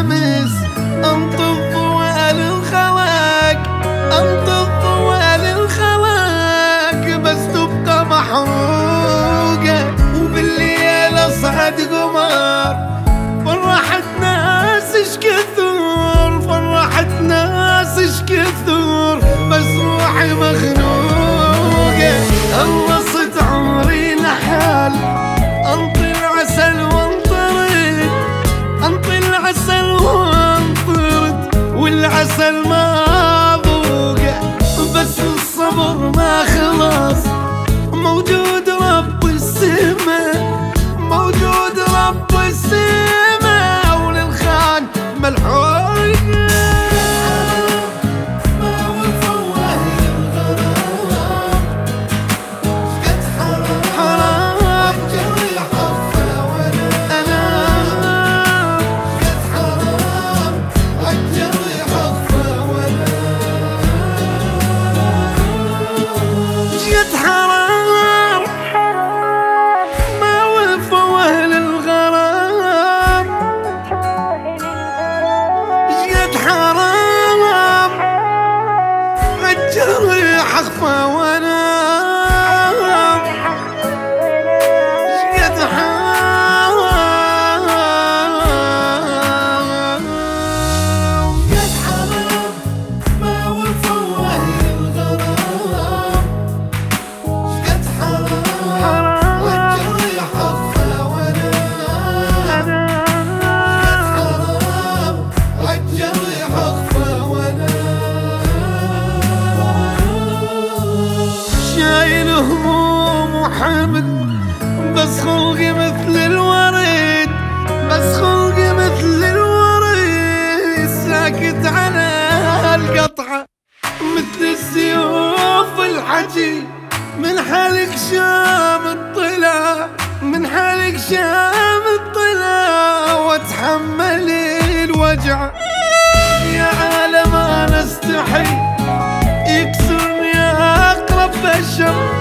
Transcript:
الشمس انطف ضوء للخلق، انطف ضوء للخلق، بس تبقى محروقة وبالليل اصعد قمر. فرحت ناس اش كثر، فرحت ناس اش كثر، بس روحي مخنوقة. خلصت عمري لحال انطي العسل وانطرد، انطي العسل وانطرد، والعسل ما ذوقه، بس الصبر ما خلص. موجود رب السما، موجود رب السما، وللخان ملحوقة. جريح اخفى وانام، شقد حرام، شقد حرام ما وفوه للغرام، شقد حرام والجريح اخفى وانام، شقد حرام والجريح اخفى وانام. شايل هموم وحمل، بس خلقي مثل الورد، بس خلقي مثل الورد، ساكت على القطعة مثل السيوف الحجي. من حالك شام الطلا، من حالك شام الطلا، واتحمل الوجع. يا عالم انا استحي يكسرني اقرب بشر،